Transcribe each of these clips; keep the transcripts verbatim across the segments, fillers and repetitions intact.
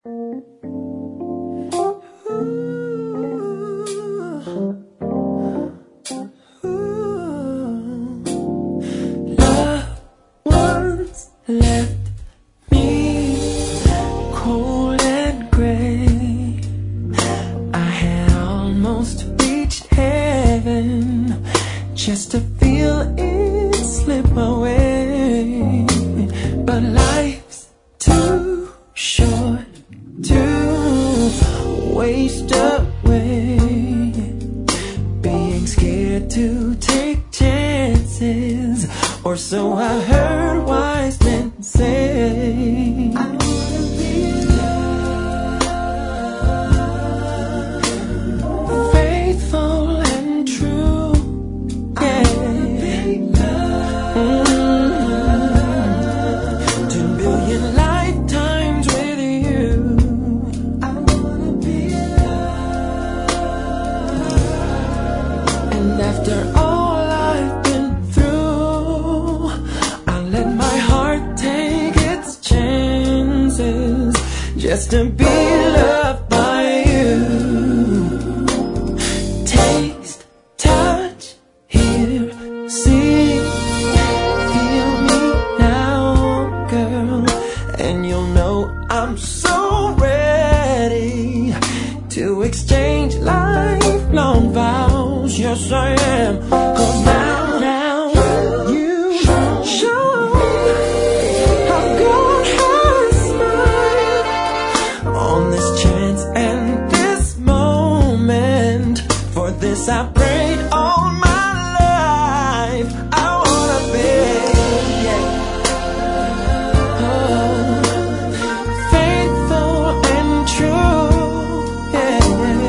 Once left me cold and gray. I had almost reached heaven just to feel it slip away. But life's too short to waste away being scared to take chances, or so I heard wise men say. I wanna be loved, faithful and true. Yeah. I wanna be loved, two billion lifetimes with you. I wanna be loved, and after all just to be loved by you. Taste, touch, hear, see, feel me now, girl, and you'll know I'm so ready to exchange lifelong vows. Yes, I am, 'cause now, now you show how God has smiled on this chance and this moment. For this I prayed all my life. I wanna be, yeah, oh, faithful and true, yeah,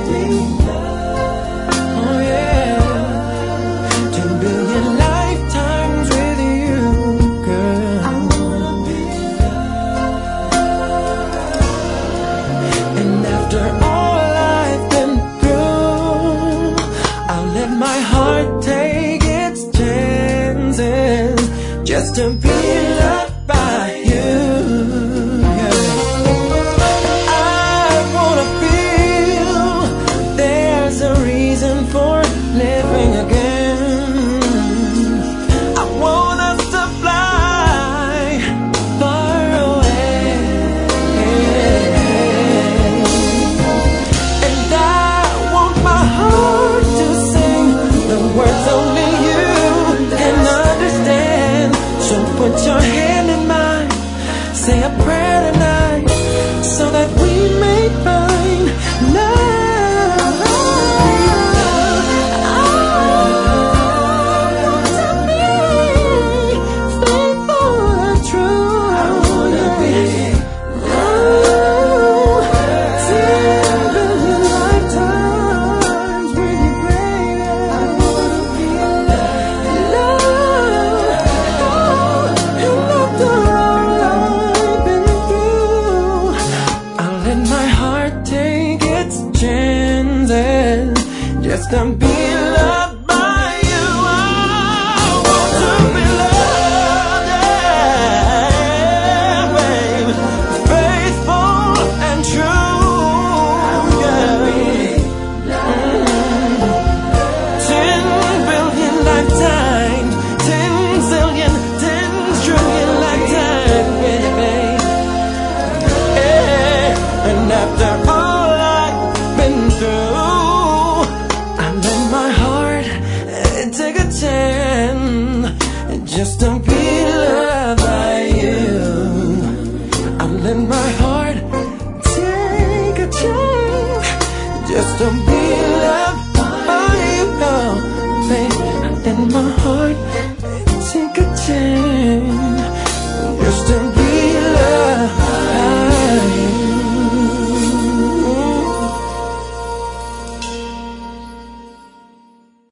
oh yeah, two billion lifetimes with you, girl. I wanna be loved, and after all I've been through, I'll let my heart take its chances just to be loved by you. Yeah. I wanna feel there's a reason for living again. I want us to fly far away, and I want my heart to sing the words only you can understand. So put your hand in mine, say a prayer tonight, so that we may find love. I want to be faithful and true. I wanna be loved, ten billion lifetimes with you, baby. I wanna be loved, and after all I've been through, I'll let my heart take its chances just to be loved by you. I want to be loved, yeah, babe, faithful and true, yeah. Mm. Ten billion lifetimes, ten zillion, ten trillion lifetimes, baby. Yeah. And after all I've been through, I let my heart eh, take a chance just to be loved by you. I let my heart take a chance just to be loved by you, oh, babe. I let my heart take a chance just to be